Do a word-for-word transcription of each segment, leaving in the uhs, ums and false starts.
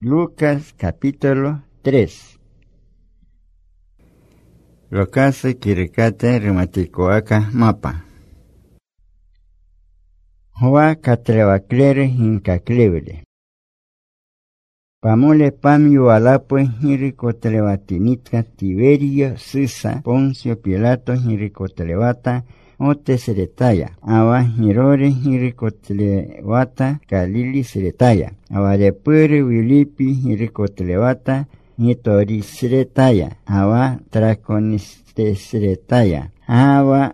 Lucas capítulo tres. Locase kirikate rematikoaka mapa. Hoa katrevaclere hincaclevele. Pamole pamio alapue hiricotlevatinitka Tiberio Sisa Poncio Pilato hiricotlevata ote seretaya. Awa hirore hiricotlevata Galili seretaya. Awa repere Wilipi hiricotlevata nitori seretaya. Awa traconiste seretaya. Awa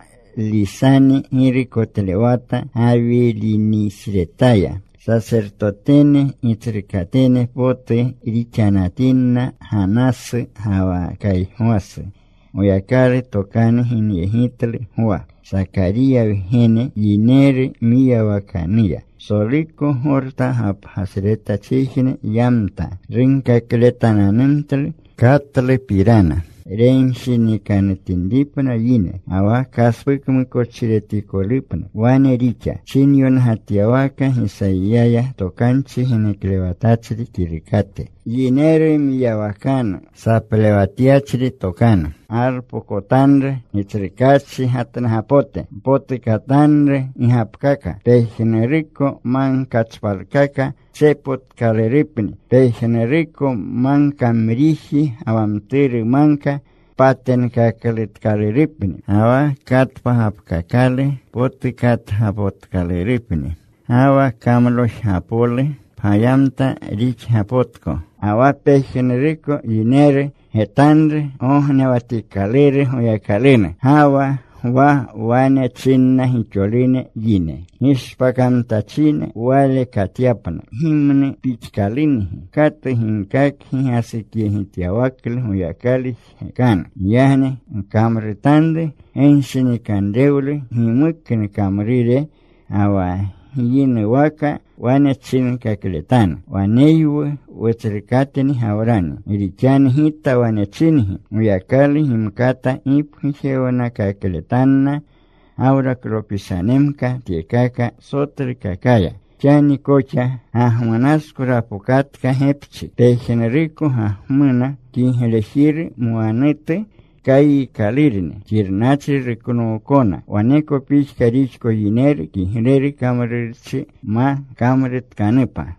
lisani hiricotlevata avilini seretaya. Sacerdotene itricatene pote richanatina hanas hawa kaihuas. Oyakare tokane hiniehitle hua. Zacaria vihene yinere miya wakania. Solico horta hap hasreta chihine yamta. Rinka kletananentle katle pirana. Renshini kanetindipana yine. Awa kaspukum kochiretikolipan. Wane richa. Chinyon hatiawaka hisayaya tokanchi hineklevatachri kirikate. Yinere miyawakana. Saplevatiachri tokana. Arpo kotandre, nitrikachi hatan hapote. Pote katandre, ihapkaka. Pejenerico man kachpalkaka. Sepot kaleripni. Pejenerico man kamrihi awamtiri manka. Paten kakalit kaleripni. Awa katpa hapkakale. Pote kat hapot kaleripni. Awa kamlosh hapole. Payamta rich hapotko. Awa pejenerico yinere. Hetandre, ohne vatikalere hoyakalene. Hawa, wa, wane chinna hicholine yine. Hispakam tachine, wale katiapana. Himne pichkalini. Kate hinkak hihasiki hitiawakle hoyakali hekana. Yahne, kamretande, ensini kandeule, himukne kamrire, awa yine waka, wane chin kakletana. Waneiwe, wetrikateni haurani. Irichani hita wane chinihi. Uyakali himkata iphihewana kakletana. Aura kropisanemka tiekaka sotri kakaya. Chani kocha ahmanaskura pukatka hepchi. Tejenerico ahmana kiheleshiri muanete. Kai kalirine, chirnachi reconocona, waneko pich karichko yiner, kihileri kameritsi, ma kamerit kanepa.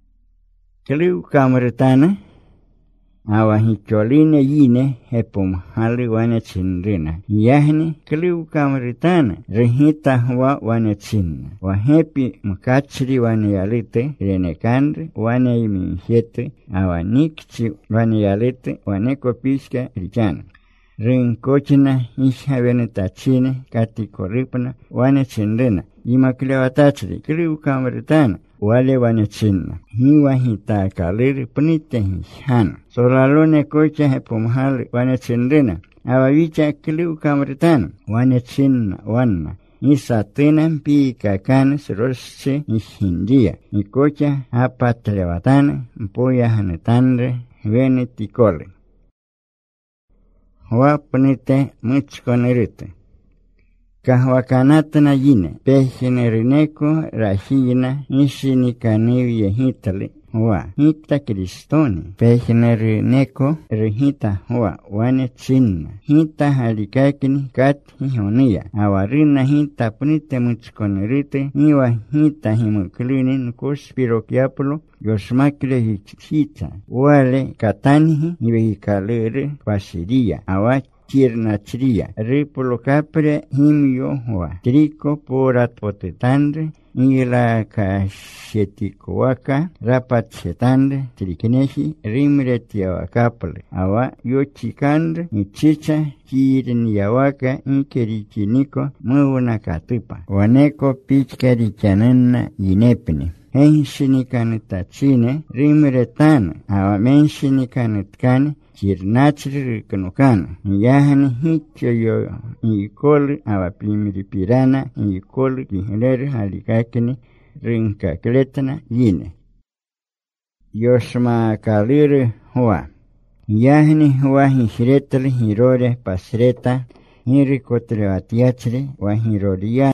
Kliu kameritana, awa hicholine yine, hepum hali wane chinrina. Yahni, kliu kameritana, rehita wa wane chinna. Wahepi mkachri wane yalite, renekandre, wane iminjete, awa nikchi wane yalite, waneko pishka richana. Rincochina, isha venetachine, caticorripna, wane chinrena, imaklewatachri, kriu kameritana, wale wane chinna. Hiwa hita kalir, punite hishana. Solalone cocha hepumhal, wane chinrena, awavicha kriu kameritana, wane chinna, wanna. Isatena pi kakane srosche ishindia. Ikocha hapa televatana, mpoya hanetandre, veneticole. Hoa punite muchkonerite. Kahwakanatana yine. Pejenerineko rajina ishinikanivi yehitale. Hoa hita kristoni. Pejenerineko rehita hoa wane chinna. Hita halikakini kat hihonia. Awarina hita punite muchkonerite. Iwa hita himuklinin kuspirokiapulo. Yosmakle hita. Wale katanihi ivehikalere pasiria. Awa chirnachria. Ripulo capre himio hoa. Trico porat potetandre. Ila kashetikoaka. Rapachetandre. Trikineshi. Rimre tiawakapale. Awa yochikandre. Ichicha. Chirniawaka. Ikerichiniko. Muuna katupa. Waneko pichkarichanana yinepni. Henshinikanitachine, rimretana, awa menshinikanitane, chirnachri rikanukana. Yahani hicho yo, ikoli, awa pimiripirana, ikoli, kihileri, halikakini, rinkakletana, yine. Yoshma kaliri hua. Yahani hua hishretli, hirore, pasreta, hirikotlevatiachri, wa hiroria.